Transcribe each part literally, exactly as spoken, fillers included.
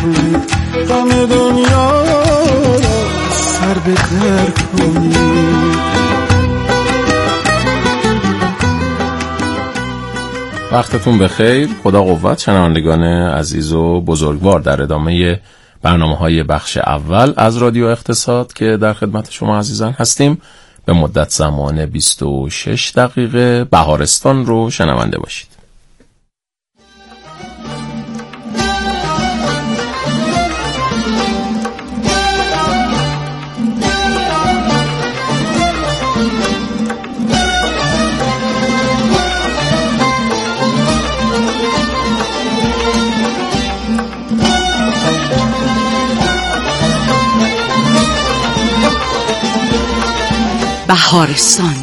کنید، غم دنیا را سر به در کنید. وقتتون بخیر. خدا قوت شنوندگان عزیز و بزرگوار. در ادامه برنامه‌های بخش اول از رادیو اقتصاد که در خدمت شما عزیزان هستیم، به مدت زمان بیست و شش دقیقه بهارستان رو شنونده باشید. بهارستان.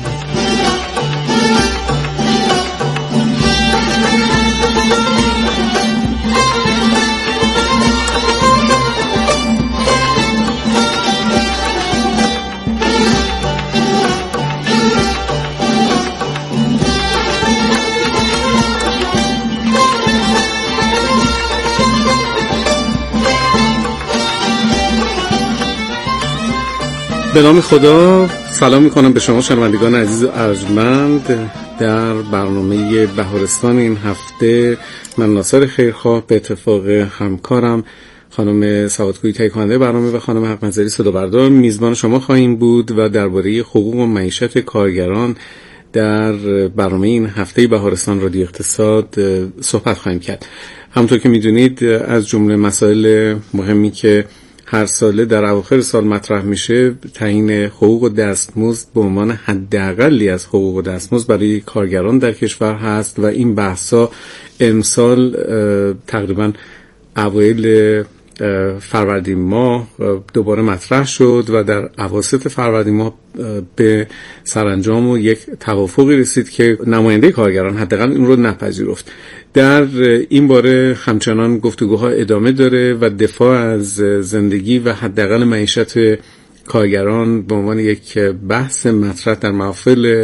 به نام خدا سلام میکنم به شما شنوندگان عزیز و ارجمند. در برنامه بهارستان این هفته من ناصر خیرخواه به اتفاق همکارم خانم سوادکویی تهیه کننده برنامه و خانم حق نظری صدا بردار میزبان شما خواهیم بود و درباره حقوق و معیشت کارگران در برنامه این هفته بهارستان رادیو اقتصاد صحبت خواهیم کرد. همونطور که میدونید از جمله مسائل مهمی که هر ساله در اواخر سال مطرح میشه تعیین حقوق و دستمزد به عنوان حداقلی از حقوق و دستمزد برای کارگران در کشور هست و این بحثا امسال تقریبا اوایل فروردین ماه دوباره مطرح شد و در اواسط فروردین ماه به سرانجام و یک توافقی رسید که نماینده کارگران حداقل این رو نپذیرفت. در این باره همچنان گفتگوها ادامه داره و دفاع از زندگی و حداقل معیشت کارگران به عنوان یک بحث مطرح در محافل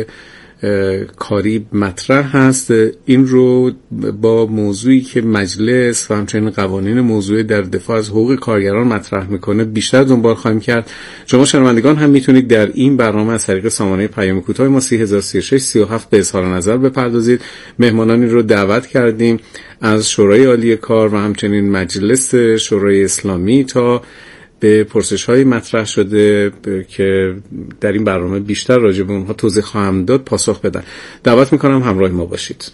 کاری مطرح هست. این رو با موضوعی که مجلس و همچنین قوانین موضوعی در دفاع از حقوق کارگران مطرح میکنه بیشتر دنبال خواهیم کرد. شما شنوندگان هم میتونید در این برنامه از طریق سامانه پیام کوتاه ما سی هزار و سی و شش سی و هفت به اظهار نظر بپردازید. مهمانانی رو دعوت کردیم از شورای عالی کار و همچنین مجلس شورای اسلامی تا به پرسش‌های مطرح شده که در این برنامه بیشتر راجع به اونها توضیح خواهم داد پاسخ بدن. دعوت میکنم همراه ما باشید.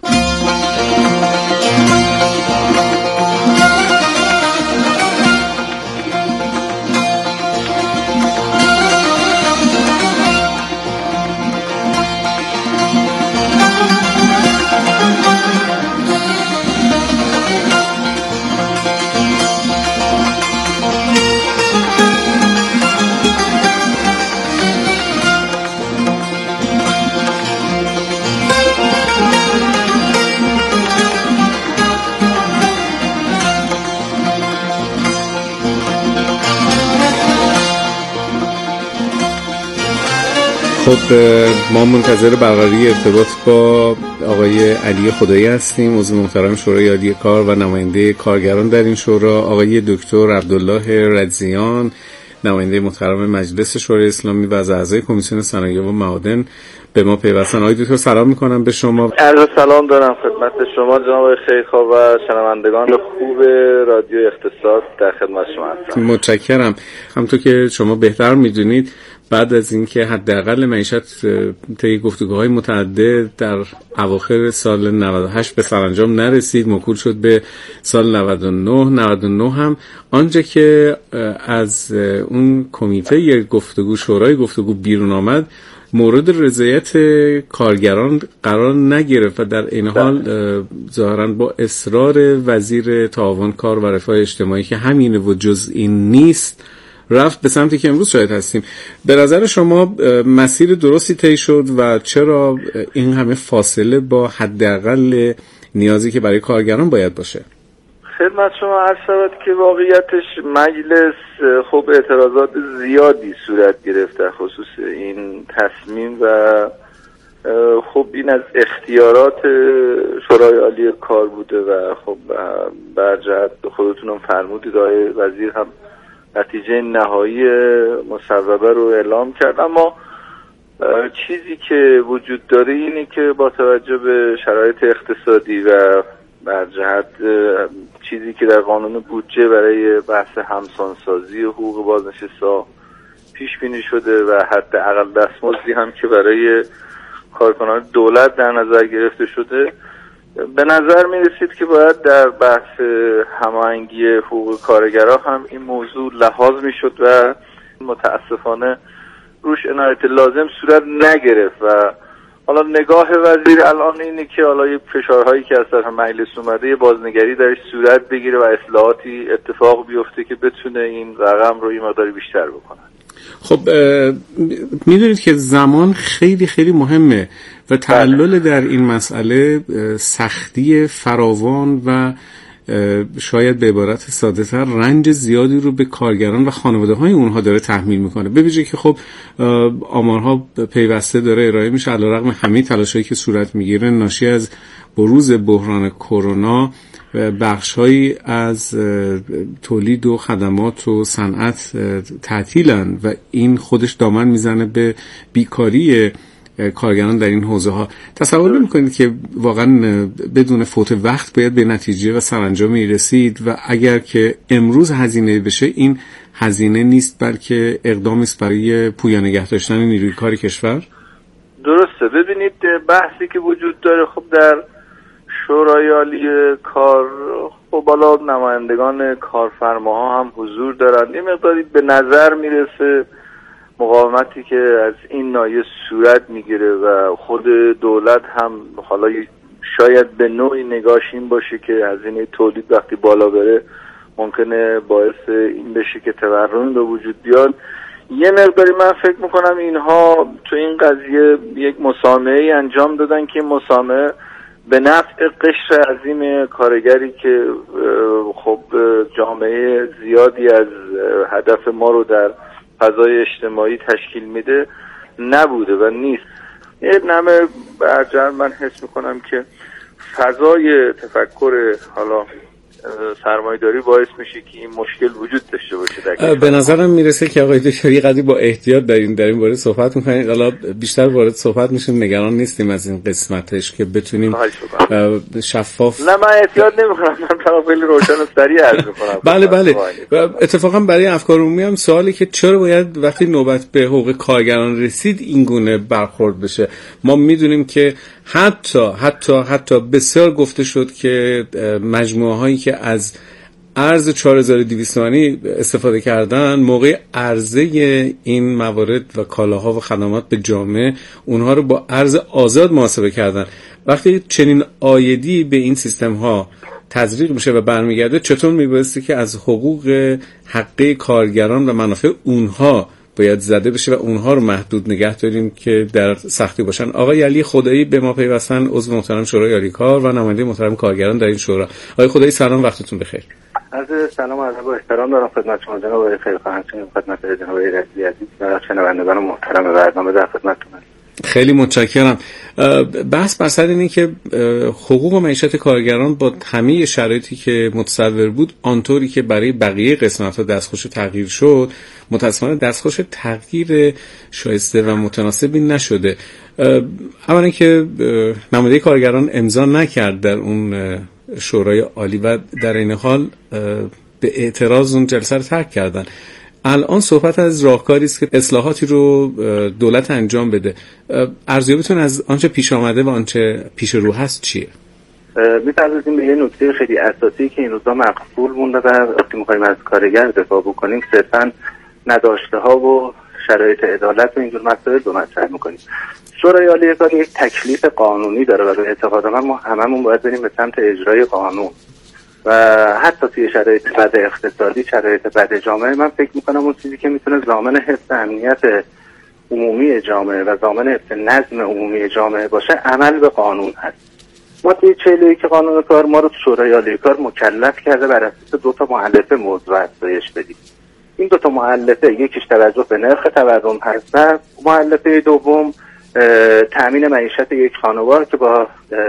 خب ما منتظر برقراری ارتباط با آقای علی خدایی هستیم، عضو محترم شورای عالی کار و نماینده کارگران در این شورا. آقای دکتر عبدالله رضیان، نماینده محترم مجلس شورای اسلامی و از اعضای کمیسیون صنایع و معادن به ما پیوستن. آقای دکتر سلام میکنم به شما. عرض سلام دارم خدمت شما جناب خیرخواه و شنوندگان خوب رادیو اقتصاد، در خدمت شما هستم. متشکرم. همونطور که شما بهتر میدونید بعد از اینکه حداقل معیشت طی گفتگوهای متعدد در اواخر سال نود و هشت به سرانجام نرسید، موکول شد به سال نود و نه. نود و نه هم آنجا که از اون کمیته گفتگو شورای گفتگو بیرون آمد مورد رضایت کارگران قرار نگرفت و در این حال ظاهراً با اصرار وزیر تعاون کار و رفاه اجتماعی که همینه و جز این نیست رفت به سمتی که امروز شاهد هستیم. به نظر شما مسیر درستی طی شد و چرا این همه فاصله با حداقل نیازی که برای کارگران باید باشه؟ خدمت شما عرض شود که واقعیتش مجلس خب اعتراضات زیادی صورت گرفت در خصوص این تصمیم و خب این از اختیارات شورای عالی کار بوده و خب بر جهت خودتونم فرمودید آقای وزیر هم نتیجه نهایی مصوبه رو اعلام کرد. اما چیزی که وجود داره اینه که با توجه به شرایط اقتصادی و بر جهت چیزی که در قانون بودجه برای بحث همسانسازی حقوق بازنشسته پیش بینی شده و حداقل دستمزدی هم که برای کارکنان دولت در نظر گرفته شده، به نظر می رسید که باید در بحث هماهنگی حقوق کارگرها هم این موضوع لحاظ می شد و متاسفانه روش عنایت لازم صورت نگرفت و حالا نگاه وزیر الان اینه که حالا یه فشارهایی که از طرف مجلس اومده یه بازنگری درش صورت بگیره و اصلاحاتی اتفاق بیفته که بتونه این رقم رو یه مقداری بیشتر بکنه. خب میدونید که زمان خیلی خیلی مهمه و تعلل در این مسئله سختی فراوان و شاید به عبارت ساده تر رنج زیادی رو به کارگران و خانواده های اونها داره تحمیل میکنه. به ویژه که خب آمارها پیوسته داره ارائه میشه علیرغم همه تلاشایی که صورت میگیره ناشی از بروز بحران کرونا بخش‌هایی از تولید و خدمات و صنعت تعطیلن و این خودش دامن میزنه به بیکاری کارگران در این حوزه ها. تصور نمی‌کنید که واقعا بدون فوت وقت باید به نتیجه و سرانجامی رسید و اگر که امروز هزینه بشه این هزینه نیست بلکه اقدامی است برای پویا نگه داشتن نیروی کار کشور؟ درسته. ببینید بحثی که وجود داره خب در شورای عالی کار خب بالا نمایندگان کارفرماها هم حضور دارند. این مقداری به نظر میرسه مقاومتی که از این ناحیه صورت میگیره و خود دولت هم حالا شاید به نوعی نگاش این باشه که هزینه تولید وقتی بالا بره ممکنه باعث این بشه که تورم به وجود بیاد. یه مقداری من فکر میکنم اینها تو این قضیه یک مسامحه‌ای انجام دادن که مسامحه به نفع قشر عظیم کارگری که خب جامعه زیادی از هدف ما رو در فضای اجتماعی تشکیل میده نبوده و نیست. یه نمه برجر من حس میکنم که فضای تفکر حالا سرمایه‌داری باعث میشه که این مشکل وجود داشته باشه در به نظرم میرسه که آقای دکتر قدری با احتیاط در این در این باره صحبت میکنید. حالا بیشتر وارد صحبت میشیم، نگران نیستیم از این قسمتش که بتونیم شفاف. نه من احتیاط نمیکنم، من فقط خیلی روشن و سریع عرض میکنم. بله بله. اتفاقا برای افکار عمومی هم سوالی که چرا باید وقتی نوبت به حقوق کارگران رسید این گونه برخورد بشه. ما میدونیم که حتی حتی حتی بسیار گفته شد که مجموعه هایی که از ارز چهار هزار و دویست تومانی استفاده کردن موقع عرضه این موارد و کالاها و خدمات به جامعه اونها رو با ارز آزاد محاسبه کردن. وقتی چنین عایدی به این سیستم ها تزریق میشه و برمیگرده چطور میبایستی که از حقوق حقه کارگران و منافع اونها باید زده بشه و اونها رو محدود نگه داریم که در سختی باشن. آقای علی خدایی به ما پیوستن، عضو محترم شورای عالی کار و نماینده محترم کارگران در این شورا. آقای خدایی سلام، وقتتون بخیر. عرض سلام و ادب و احترام دارم خدمت شما جناب آقای خیرخواه، همچنین خدمت جناب آقای رضایی عزیز و شنوندگان محترم برنامه در خدمتتون. خیلی متشکرم. بحث بر سر اینه که حقوق و معیشت کارگران با همه شرایطی که متصور بود آنطوری که برای بقیه قسمت‌ها دستخوش تغییر شد متأسفانه دستخوش تغییر شایسته و متناسبی نشده. اولا که نماینده کارگران امضا نکرد در اون شورای عالی و در این حال به اعتراض اون جلسه رو ترک کردن. الان صحبت از راهکاری است که اصلاحاتی رو دولت انجام بده. ارزیابیتون از آنچه پیش آمده و آنچه پیش رو هست چیه؟ می‌پردازیم به یه نکته خیلی اساسی که این روزا مقبول مونده و وقتی می‌خوایم از کارگر دفاع بکنیم صرفاً نداشته‌ها و شرایط عدالت و اینجور مسائل رو مطرح می‌کنیم. شورای عالی کار یک تکلیف قانونی داره و به اعتقاد من ما هممون باید بریم به سمت اجرای قانون و حتی توی شرایط بد اقتصادی، شرایط بد جامعه، من فکر میکنم اون چیزی که میتونه ضامن حفظ امنیت عمومی جامعه و ضامن حفظ نظم عمومی جامعه باشه عمل به قانون هست. ما توی چهل و یک قانون کار ما رو شورای عالی کار مکلف کرده بر اساس دو تا مؤلفه موضوع افزایش بدیم. این دو تا مؤلفه یکیش توجه به نرخ تورم هست و مؤلفه دوم تامین معیشت یک خانوار که با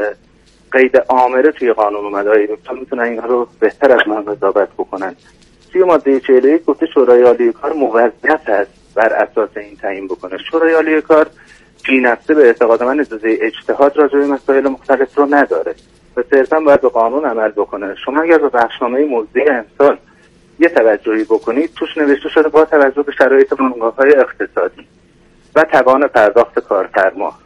قید آمره توی قانون اومده های دکتر میتونن اینها رو بهتر از من قضاوت بکنن. توی ماده چهل و یک گفته شورای عالی کار موظف است بر اساس این تعیین بکنه. شورای عالی کار فی نفسه به اعتقاد من اجازه اجتهاد راجع به مسائل مختلف رو نداره و صرفا باید به قانون عمل بکنه. شما اگر به بخشنامه موضوع امسال یه توجهی بکنید توش نوشته شده با توجه به شرایط بنگاه‌های اقتصادی و توان پرداخت کارفرما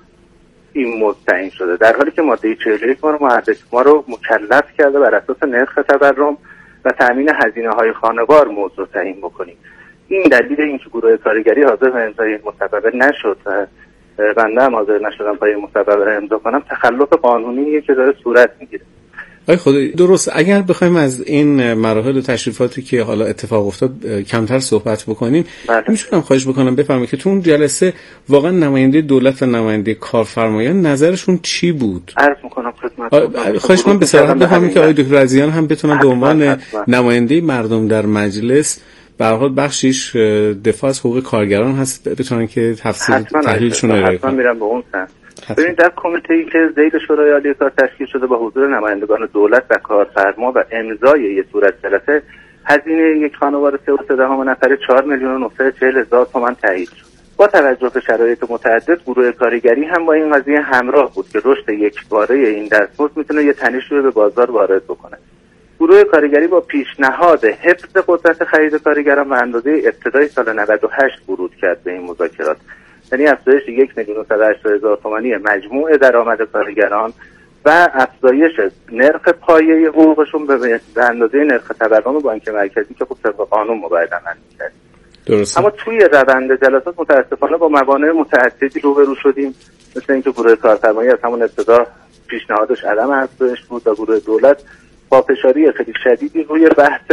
این موضوع تعیین شده، در حالی که ماده چهل و یک ما رو محرک ما رو مکلف کرده بر اساس نرخ تورم و تامین هزینه‌های خانوار موضوع تعیین بکنیم. این دلیل اینکه گروه کارگری حاضر به امضای این مصوبه نشد و بنده هم حاضر نشدم پای مصوبه رو امضا کنم، تخلف قانونیه که داره صورت میگیره. آی خدایی درست. اگر بخوایم از این مراحل و تشریفاتی که حالا اتفاق افتاد کمتر صحبت بکنیم، بله. میتونم خواهش بکنم بفرمایید که تو اون جلسه واقعا نماینده دولت و نماینده کارفرمایان نظرشون چی بود؟ عرض میکنم خدمتتون. خواهش میکنم به صراحت بفرمایید که آقای دکتر عزیزیان هم بتونن به عنوان نماینده مردم در مجلس به هر حال بخشیش دفاع از حقوق کارگران هست بتونن که تفسیر تحلیلشون رو ارائه کنن. میرم به اون سمت. ببینید در کمیته‌ای که ذیل شورای عالی کار تشکیل شده با حضور نمایندگان دولت و کارفرما و امضای یک صورت جلسه، هزینه یک خانوار سه و سه دهم نفره چهار میلیون و نهصد و چهل هزار تومان تایید شد. با توجه به شرایط متعدد گروه کارگری هم با این قضیه همراه بود که رشد یکباره این دستمزد میتونه یه تنشی رو به بازار وارد بکنه. گروه کارگری با پیشنهاد حفظ قدرت خرید کارگران و اندازه ابتدای سال نود و هشت ورود کرد به این مذاکرات، یعنی افزایش یک میلیون و صد و هشتاد هزار تومانی مجموع درآمد کارگران و افزایش نرخ پایه حقوقشون به اندازه نرخ تورم بانک مرکزی که خب طبق قانون مباید عمل می‌کرد. درست. اما توی روند جلسات متاسفانه با موانع متعددی روبرو شدیم، مثل اینکه گروه کارفرمایی از همون ابتدا پیشنهادش عدم افزایش بود و گروه دولت با فشاری خیلی شدیدی روی بحث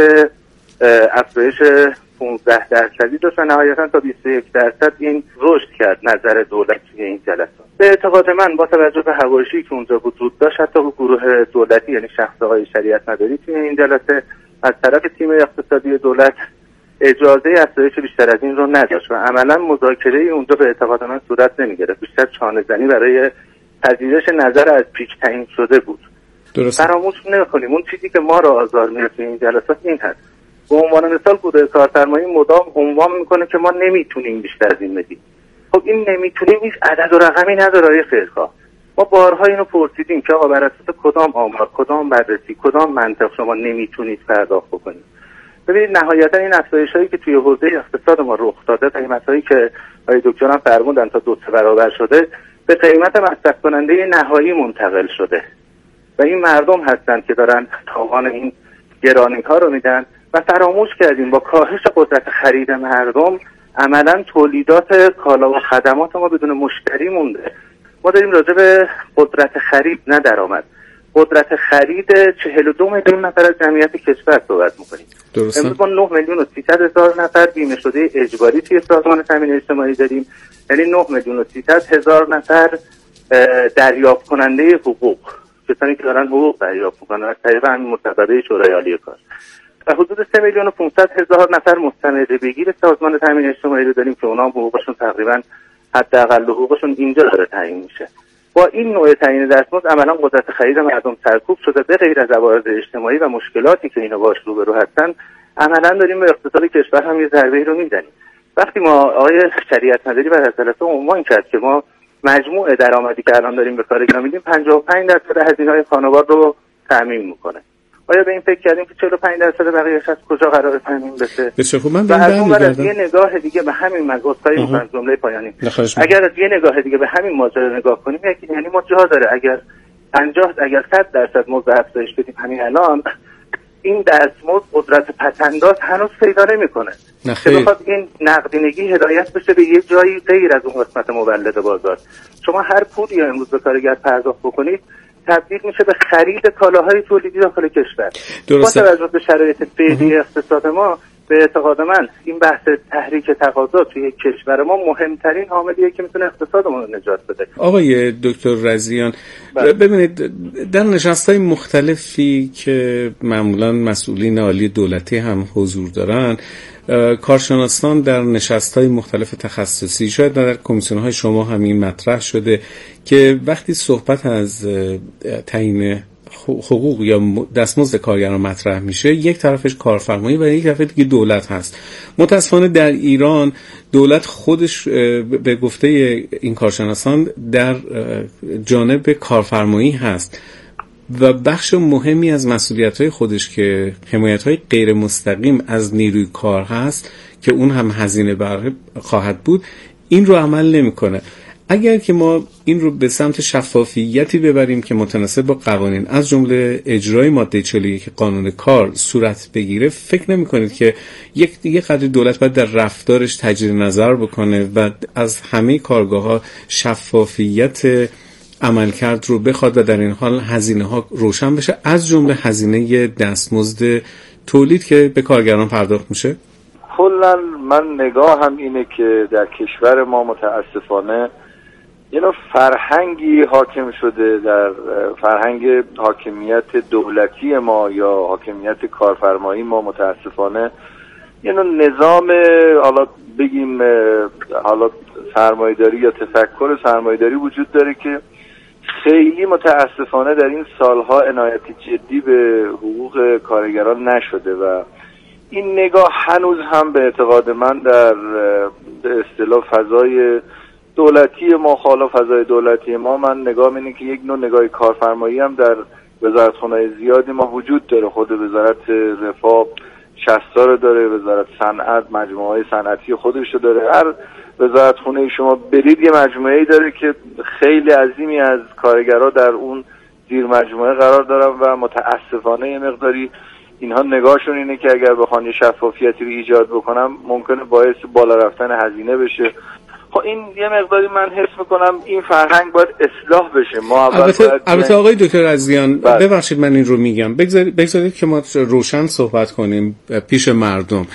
افزایش پانزده درصدی داشت و نهایتا تا بیست و یک درصد این رشد کرد نظر دولت توی این جلسات. به اعتقاد من با توجه به حواشی که اونجا وجود داشت، حتی گروه دولتی یعنی شخص‌های شریعت مداری توی این جلسه از طرف تیم اقتصادی دولت اجازه افزایش بیشتر از این رو نداشت و عملا مذاکره اونجا به اعتقاد من صورت نمی‌گرفت، بیشتر چانه‌زنی برای پذیرش نظر از پیش تعیین شده بود. درست. فراموش نکنیم اون چیزی که ما رو آزار میده توی این جلسات این هست. به عنوان مثال گروه کارفرمایی مدام عنوان میکنه که ما نمیتونیم بیشتر از این بدیم. خب این نمیتونیم هیچ عدد و رقمی نداره آیه خیرخواه. ما بارها اینو پرسیدیم که آقا بر اساس کدام آمار، کدام بررسی، کدام منطق شما نمیتونید پرداخت بکنید. ببینید نهایتا این افزایش‌هایی که توی حوزه اقتصاد ما رخ داده، قیمت‌هایی که آقای دکتر هم فرمودن تا دو سه برابر شده، به قیمت مصرف کننده نهایی منتقل شده و این مردم هستن که دارن تاوان این گرانی‌ها رو میدن و فراموش کردیم با کاهش قدرت خرید مردم عملاً تولیدات کالا و خدمات ما بدون مشتری مونده. ما داریم راجع به قدرت خرید نه درآمد، قدرت خرید چهل و دو میلیون نفر از جمعیت کشور صحبت می‌کنیم. امروز ما نه میلیون و سیصد هزار نفر بیمه شده اجباری توی سازمان تامین اجتماعی داریم، یعنی نه میلیون و سیصد هزار نفر دریافت کننده حقوق، کسانی که دارن حقوق دریافت می‌کنن از طریق همین مصوبه شورای عالی کار. و حدود سه میلیون و پانصد هزار نفر مستند بگیر سازمان تامین اجتماعی رو داریم که اونا حقوقشون تقریبا حداقل حقوقشون اینجا داره تعیین میشه. با این نوع تعیین دستمزد عملا قدرت خرید مردم سرکوب شده، به غیر از عوارض اجتماعی و مشکلاتی که اینا باش روبرو هستن عملا داریم به اقتصاد کشور هم یه ضربه‌ای رو میزنیم. وقتی ما آقای شریعت مداری بعد از جلسه عنوان کرد که ما مجموع درآمدی که الان داریم به کارگران میدیم پنجاه و پنج درصد هزینه‌های خانوار رو تامین میکنه، آیا به این فکر کردیم که چهل و پنج درصد بقیه‌اش از کجا قرار تامین بشه؟ بسیار خوب. من و از اون ور یه نگاه دیگه به همین مقاصدهای می‌کنم جمله پایانی. اگر از یه نگاه دیگه به همین ماجرا نگاه کنیم، یعنی ما جا داره اگر پنجاه اگر صد درصد مزد افزایش بدیم همین الان، این دستمزد قدرت پس‌انداز هنوز پیدا نمی‌کنه. که بخواد این نقدینگی هدایت بشه به یه جایی غیر از اون قسمت مولد بازار. شما هر پولی امروز به کارگر پرداخت بکنید تبدیل میشه به خرید کالاهای تولیدی داخل کشور. با توجه به شرایط فعلی اقتصاد ما به اعتقاد من این بحث تحریک تقاضا توی کشور ما مهمترین عاملیه که میتونه اقتصادمون رو نجات بده. آقای دکتر رضیان، ببینید در نشست‌های مختلفی که معمولاً مسئولین عالی دولتی هم حضور دارن، کارشناسان در نشست‌های مختلف تخصصی، شاید در کمیسیون‌های شما هم این مطرح شده که وقتی صحبت از تعیین حقوق یا دستمزد کارگران مطرح میشه، یک طرفش کارفرمایی و یک طرف دیگه دولت هست. متاسفانه در ایران دولت خودش به گفته این کارشناسان در جانب کارفرمایی هست و بخش مهمی از مسئولیت‌های خودش که حمایت‌های غیر مستقیم از نیروی کار هست که اون هم هزینه بر خواهد بود، این رو عمل نمی‌کنه. اگر که ما این رو به سمت شفافیتی ببریم که متناسب با قوانین از جمله اجرای ماده چهل و یک قانون کار صورت بگیره، فکر نمی کنید که یک دیگه قدر دولت باید در رفتارش تجدید نظر بکنه و از همه کارگاه‌ها شفافیت عملکرد رو بخواد و در این حال هزینه ها روشن بشه، از جمله هزینه دستمزد تولید که به کارگران پرداخت میشه؟ کلا من نگاه هم اینه که در کشور ما متاسفانه یه نوع فرهنگی حاکم شده، در فرهنگ حاکمیت دولتی ما یا حاکمیت کارفرمایی ما متاسفانه یه نوع نظام، حالا بگیم حالا سرمایه‌داری یا تفکر سرمایه‌داری وجود داره که خیلی متاسفانه در این سالها عنایت جدی به حقوق کارگران نشده و این نگاه هنوز هم به اعتقاد من در به اصطلاح فضای دولتی ما، حالا فضای دولتی ما، من نگاه اینه که یک نوع نگاه کارفرمایی هم در وزارتخانه‌های زیادی ما وجود داره. خود وزارت رفاه شصت رو داره، وزارت صنعت مجموعه‌های صنعتی خودش رو داره، هر وزارتخانه شما برید یه مجموعه‌ای داره که خیلی عظیمی از کارگرها در اون زیر مجموعه قرار دارن و متاسفانه یه مقداری اینها نگاهشون اینه که اگر بخوان یه شفافیتی رو ایجاد بکنم ممکنه باعث بالا رفتن هزینه بشه. خب این یه مقداری من حس میکنم این فرهنگ باید اصلاح بشه. ما اول البته, باید البته آقای دکتر رضیان ببخشید من این رو میگم، بگذارید بگذارید که ما روشن صحبت کنیم پیش مردم.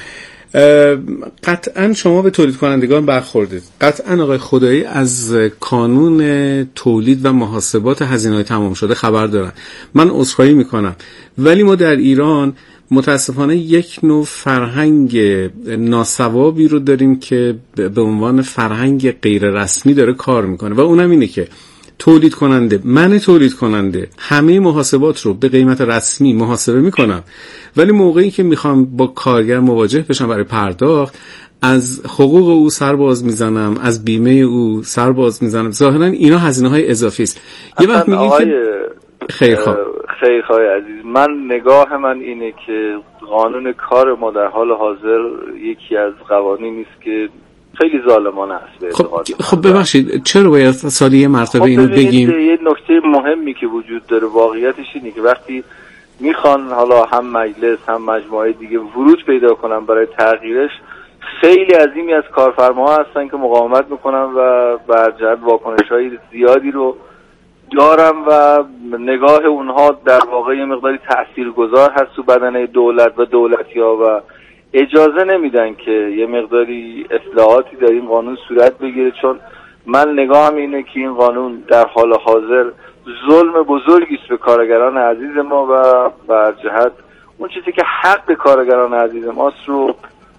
قطعا شما به تولید کنندگان برخوردید، قطعا آقای خدایی از کانون تولید و محاسبات هزینه‌های تمام شده خبر دارن، من عذرخواهی میکنم، ولی ما در ایران متاسفانه یک نوع فرهنگ ناسوابی رو داریم که به عنوان فرهنگ غیر رسمی داره کار میکنه و اونم اینه که تولید کننده، من تولید کننده همه محاسبات رو به قیمت رسمی محاسبه میکنم، ولی موقعی که میخوام با کارگر مواجه بشم برای پرداخت، از حقوق او سر باز میزنم، از بیمه او سر باز میزنم. ظاهرا اینا هزینه های اضافی است. یه وقت میگی که خیرخواه خیرخواه عزیز، من نگاه من اینه که قانون کار ما در حال حاضر یکی از قوانینی است که خیلی ظالمانه است. خب خب ببخشید چرا باید سالی یه مرتبه خب اینو بگیم؟ یه نکته مهمی که وجود داره واقعیتش اینه که وقتی میخوان حالا هم مجلس هم مجموعه دیگه ورود پیدا کنن برای تغییرش، خیلی عظیمی از کارفرماها هستن که مقاومت میکنن و بر جهت واکنش‌های زیادی رو دارن و نگاه اونها در واقع یه مقداری تاثیرگذار هست تو بدنه دولت و دولتی‌ها و اجازه نمیدن که یه مقداری اصلاحاتی در این قانون صورت بگیره، چون من نگاهم اینه که این قانون در حال حاضر ظلم بزرگی است به کارگران عزیز ما و بر جهت اون چیزی که حق کارگران عزیز ماست رو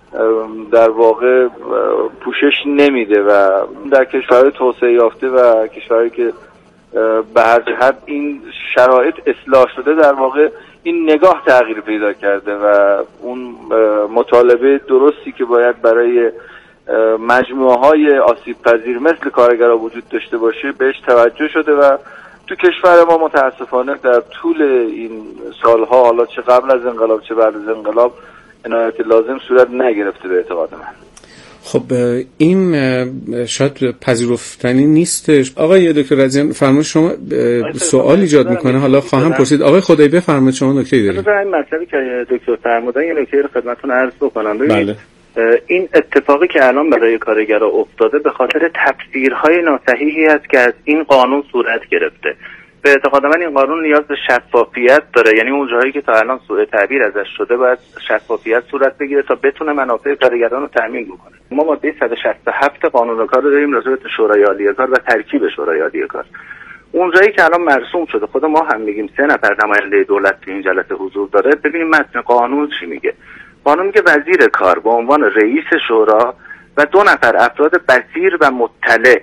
در واقع پوشش نمیده و در کشورهای توسعه یافته و کشورهایی که به هر جهت این شرایط اصلاح شده در واقع این نگاه تغییر پیدا کرده و اون مطالبه درستی که باید برای مجموعه های آسیب پذیر مثل کارگرها وجود داشته باشه بهش توجه شده و تو کشور ما متاسفانه در طول این سالها، حالا چه قبل از انقلاب چه بعد از انقلاب، عنایت لازم صورت نگرفته به اعتقاد من. خب این شاید پذیرفتنی نیستش. آقای دکتر رضیان فرمایش شما سوال ایجاد میکنه، حالا خواهم پرسید. آقای خدایی بفرمایید شما نکته‌ای دارید. این مطلبی که دکتر فرمودن یه نکته رو خدمتتون عرض بکنم. بله. این اتفاقی که الان برای کارگرها افتاده به خاطر تفسیرهای ناصحیحی است که از این قانون صورت گرفته. به اعتقاد من این قانون نیاز به شفافیت داره، یعنی اون جایی که تا الان سوء تعبیر ازش شده باید شفافیت صورت بگیره تا بتونه منافع کارگران رو تامین بکنه. ما ماده صد و شصت و هفت قانون کار رو داریم راجع به شورای عالی کار و ترکیب شورای عالی کار. اون جایی که الان مرسوم شده، خود ما هم میگیم سه نفر نماینده دولت تو این جلسه حضور داره. ببینیم متن قانون چی میگه. قانون میگه وزیر کار به عنوان رئیس شورا و دو نفر افراد بصیر و مطلع،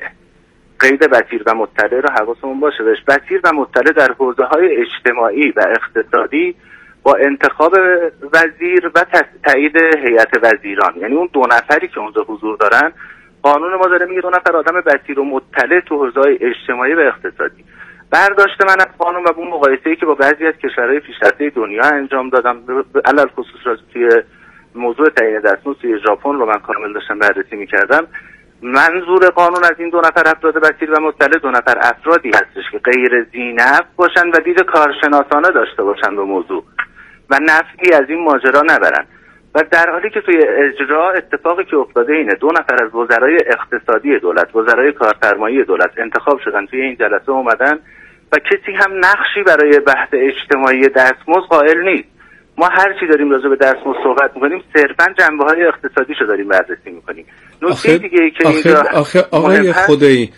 قید بصیر و مطلع رو حواسمون باشه بهش، بصیر و مطلع در حوزه‌های اجتماعی و اقتصادی با انتخاب وزیر و تایید هیئت وزیران، یعنی اون دو نفری که اونجا حضور دارن، قانون ما داره میگه دو نفر آدم بصیر و مطلع تو حوزه‌های اجتماعی و اقتصادی. برداشت من از قانون و اون مقایسه‌ای که با بعضی از کشورهای پیشرفته دنیا انجام دادم، علل خصوص توی موضوع تعیین دستمزد توی ژاپن رو من کامل داشتم بررسی می‌کردم، منظور قانون از این دو نفر افراد بصیر و مطلع دو نفر افرادی هستش که غیر ذینفع باشن و دید کارشناسانه داشته باشن به موضوع و نفعی از این ماجرا نبرن. و در حالی که توی اجرا اتفاقی که افتاده اینه دو نفر از وزرای اقتصادی دولت، وزرای کارفرمایی دولت انتخاب شدن، توی این جلسه اومدن و کسی هم نقشی برای بحث اجتماعی دستمزد قائل نیست. ما هر چی داریم راجع به دستمزد صحبت می‌کنیم صرفاً جنبه‌های اقتصادیشو داریم بررسی می‌کنیم. نکته دیگه ای که اینجا آخه آقای خدایی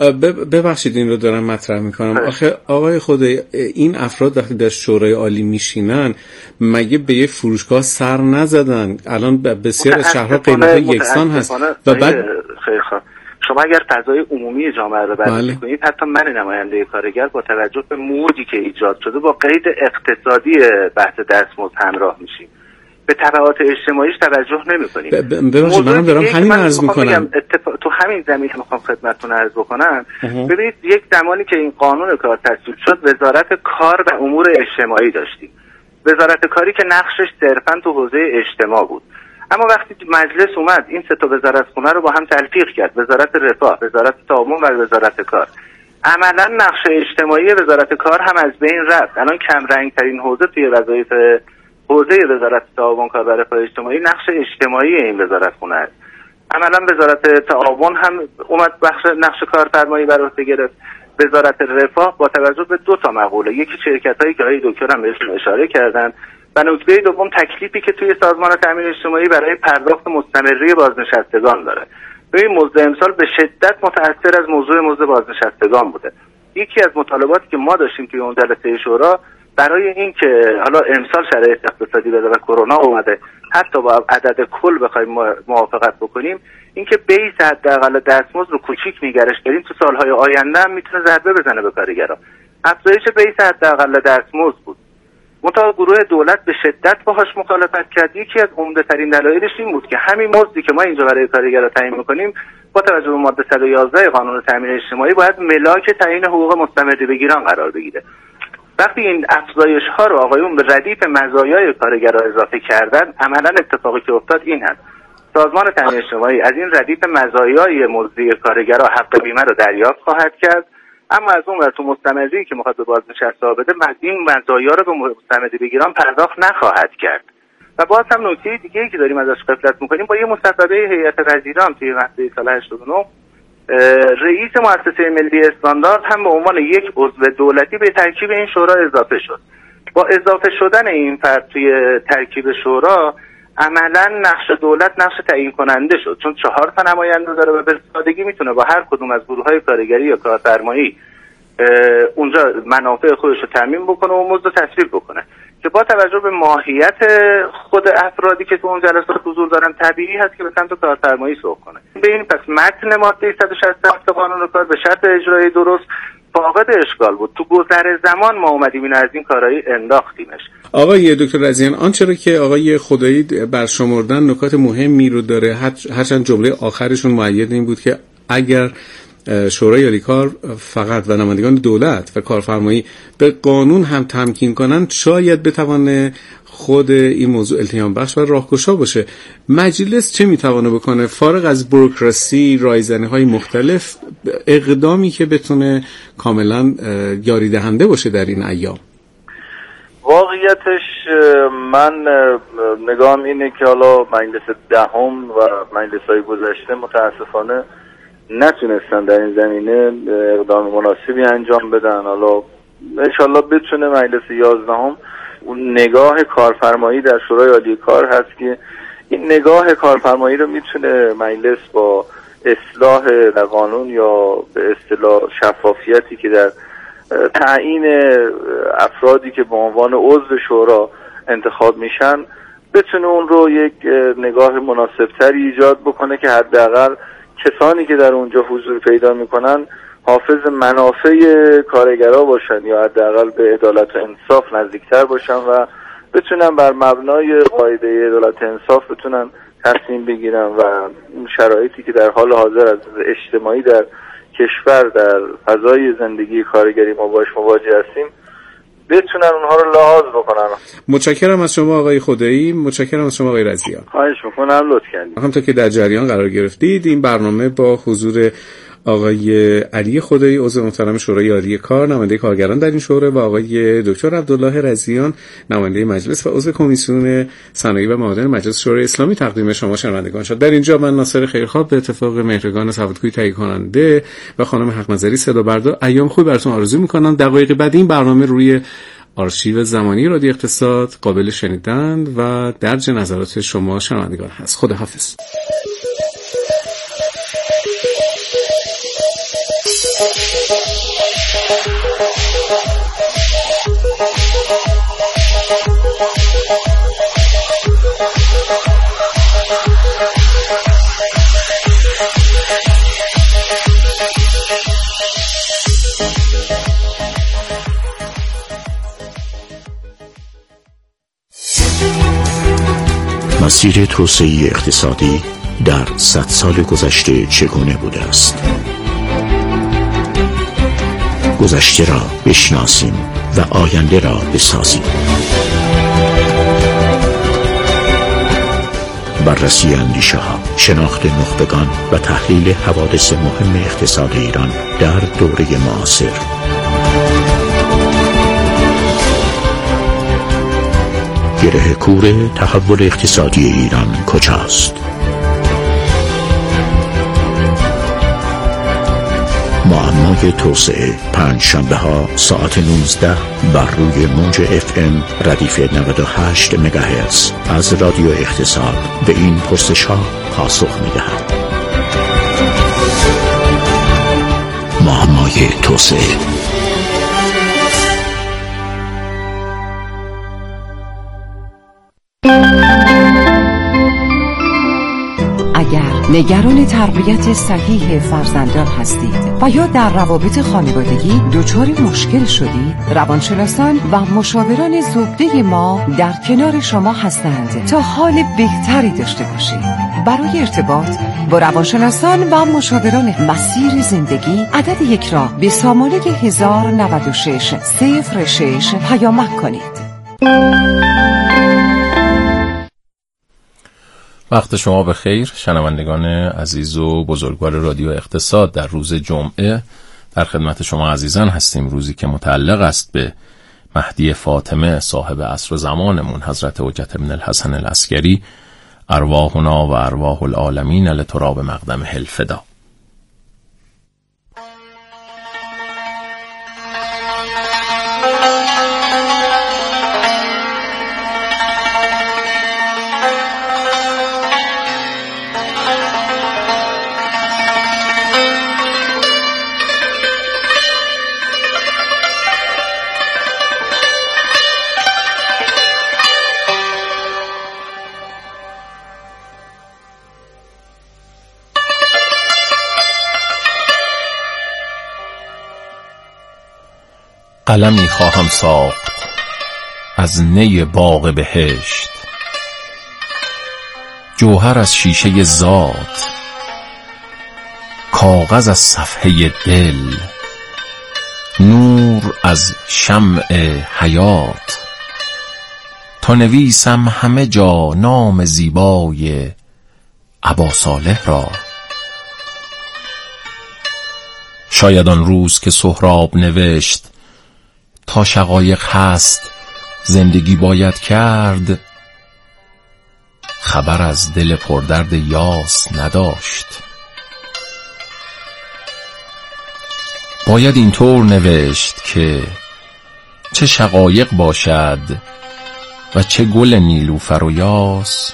ببخشید این رو دارم مطرح میکنم. آخه آقای خدایی این افراد وقتی در شورای عالی میشینن مگه به یه فروشگاه سر نزدن؟ الان بسیار شهرها قیمت‌ها یکسان هست و بعد خیلی خوب شما اگر فضای عمومی جامعه رو بررسی بله. کنید، حتی من نماینده کارگر با توجه به موجی که ایجاد شده با قید اقتصادی بحث دستمزد همراه میشیم، به تبعات اجتماعیش توجه نمی‌کنیم. ببخشید منم دارم همین عرض می‌کنم. اتفاق... تو همین زمینه می‌خوام خدمتتون عرض بکنم. ببینید یک زمانی که این قانون کار تصویب شد، وزارت کار و امور اجتماعی داشتیم. وزارت کاری که نقشش صرفاً تو حوزه اجتماع بود. اما وقتی مجلس اومد این سه تا وزارت خونه رو با هم تلفیق کرد، وزارت رفاه، وزارت تعاون و وزارت کار، عملاً نقش اجتماعی وزارت کار هم از بین رفت. الان کم رنگ‌ترین حوزه توی وظایف حوزه وزارت تعاون کار و رفاه اجتماعی نقش اجتماعی این وزارت خونه است. عملاً وزارت تعاون هم اومد بخش نقش کارفرمایی بر عهده گرفت. وزارت رفاه با توجه به دو تا مقوله، یکی شرکتایی که آقای دکتر هم بهشون اشاره کردن و نکته دوم تکلیفی که توی سازمان تامین اجتماعی برای پرداخت مستمری بازنشستگان داره. ببین مزد امسال به شدت متأثر از موضوع مزد بازنشستگان بوده. یکی از مطالباتی که ما داشتیم توی اون جلسه شورا برای این که حالا امسال شرایط اقتصادی بده و کرونا اومده حتی با عدد کل بخوایم موافقت بکنیم، اینکه بیس حداقل دستمزد رو کوچیک نگرش داریم، تو سالهای آینده هم میتونه ضربه بزنه به کارگران. افزایش بیس حداقل دستمزد بود، منتها گروه دولت به شدت باهاش مخالفت کرد. یکی از عمده ترین دلایلش این بود که همین مزدی که ما اینجا برای کارگران تعیین میکنیم با توجه به ماده صد و یازده قانون تامین اجتماعی باید ملاک تعیین حقوق مستمری بگیران قرار بگیره. وقتی این افزایش ها رو آقایون به ردیف مزایای کارگرها اضافه کردن، عملا اتفاقی که افتاد این هست: سازمان تامین اجتماعی از این ردیف مزایای مزدی کارگرها حق بیمه رو دریافت خواهد کرد، اما از اون ور تو مستمری که میخواد به بازنشسته بده این مزایا رو به مستمری بگیران پرداخت نخواهد کرد. و باز هم نکته دیگه‌ای که داریم ازش غفلت میکنیم، با یه مصوبه هیئت وزیران توی ماده سال هشتاد و نه رئیس مؤسسه ملی استاندارد هم به عنوان یک عضو دولتی به ترکیب این شورا اضافه شد. با اضافه شدن این فرد توی ترکیب شورا عملا نقش دولت نقش تعیین کننده شد، چون چهار تا نماینده داره و به سادگی میتونه با هر کدوم از گروه‌های کارگری یا کارفرمایی اونجا منافع خودش رو تامین بکنه و مزد تصویب بکنه، که با توجه به ماهیت خود افرادی که تو اون جلسات حضور دارن طبیعی هست که به سمت کارفرمایی سوق کنه. به این پس متن ماده صد و شصت و هفت قانون کار به شرط اجرای درست فاقد اشکال بود. تو گذر زمان ما اومدیم اینو از این کارایی انداختیمش. آقای دکتر رضیان، آنچه که آقای خدایی برشمردن نکات مهمی رو داره، هرچند جمله آخرشون مؤید این بود که اگر شورای عالی کار فقط و نمایندگان دولت و کارفرمایی به قانون هم تمکین کنند شاید بتوانه خود این موضوع التیام بخش و راهگشا باشه. مجلس چه میتوانه بکنه فارغ از بوروکراسی، رایزنی‌های مختلف، اقدامی که بتونه کاملا یاری دهنده باشه در این ایام؟ واقعیتش من نگاهم اینه که حالا مجلس دهم و مجلس‌های گذشته متاسفانه نتونستن در این زمینه اقدام مناسبی انجام بدن. حالا انشالله بتونه مجلس یازدهم اون نگاه کارفرمایی در شورای عالی کار هست که این نگاه کارفرمایی رو میتونه مجلس با اصلاح در قانون یا به اصطلاح شفافیتی که در تعیین افرادی که به عنوان عضو شورا انتخاب میشن بتونه اون رو یک نگاه مناسبتری ایجاد بکنه که حداقل کسانی که در اونجا حضور پیدا میکنن حافظ منافع کارگرها باشن یا حداقل به عدالت و انصاف نزدیکتر باشن و بتونن بر مبنای قاعده عدالت و انصاف بتونن تصمیم بگیرن و شرایطی که در حال حاضر از اجتماعی در کشور در فضای زندگی کارگری ما باش مواجه هستیم بتونن اونها رو لحاظ بکنن. متشکرم از شما آقای خدایی، متشکرم از شما آقای رضیان. خواهش میکنم، لطف کردید. همونطور که در جریان قرار گرفتید این برنامه با حضور آقای علی خدایی عضو محترم شورای عالی کار نماینده کارگران در این شورای و آقای دکتر عبدالله رضیان نماینده مجلس و عضو کمیسیون صنایع و معادن مجلس شورای اسلامی تقدیم شما شنوندگان شد. در اینجا من ناصر خیرخواه به اتفاق مهرگان سوادکویی تهیه کننده و خانم حق نظری صدا بردار ایام خوبی براتون آرزو میکنم. دقایق بعد این برنامه روی آرشیو زمانی رادیو اقتصاد قابل شنیدن و درج نظرات شما شنوندگان هست. خداحافظ. مسیر توسعه اقتصادی در صد سال گذشته چگونه بوده است؟ گذشته را بشناسیم و آینده را بسازیم. بررسی اندیشه ها، شناخت نخبگان و تحلیل حوادث مهم اقتصاد ایران در دوره معاصر. گره کور تحول اقتصادی ایران کجاست؟ معمای توسعه، پنج شنبه ها ساعت نوزده بر روی موج اف ام ردیف نود و هشت مگاهرتز از رادیو اقتصاد به این پرسش ها پاسخ می دهد. معمای توسعه. اگر نگران تربیت صحیح فرزندان هستید و یا در روابط خانوادگی دچار مشکل شدید، روانشناسان و مشاوران زوبده ما در کنار شما هستند تا حال بهتری داشته باشید. برای ارتباط با روانشناسان و مشاوران مسیر زندگی عدد یک را به سامانه هزار و نود و شش صفر شش پیامک کنید. وقت شما به خیر شنوندگان عزیز و بزرگوار رادیو اقتصاد. در روز جمعه در خدمت شما عزیزان هستیم، روزی که متعلق است به مهدی فاطمه صاحب عصر و زمانمون حضرت حجت بن الحسن العسکری، ارواحنا و ارواح العالمین لتراب مقدم الفدا. قلمی خواهم ساخت از نی باغ بهشت، جوهر از شیشه ذات، کاغذ از صفحه دل، نور از شمع حیات، تا نویسم همه جا نام زیبای ابا صالح را. شاید آن روز که سهراب نوشت تا شقایق هست زندگی باید کرد، خبر از دل پردرد یاس نداشت. باید اینطور نوشت که چه شقایق باشد و چه گل نیلوفر و یاس،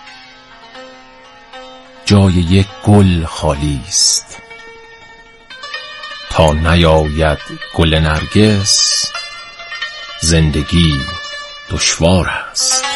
جای یک گل خالی است. تا نیاید گل نرگس، زندگی دشوار است.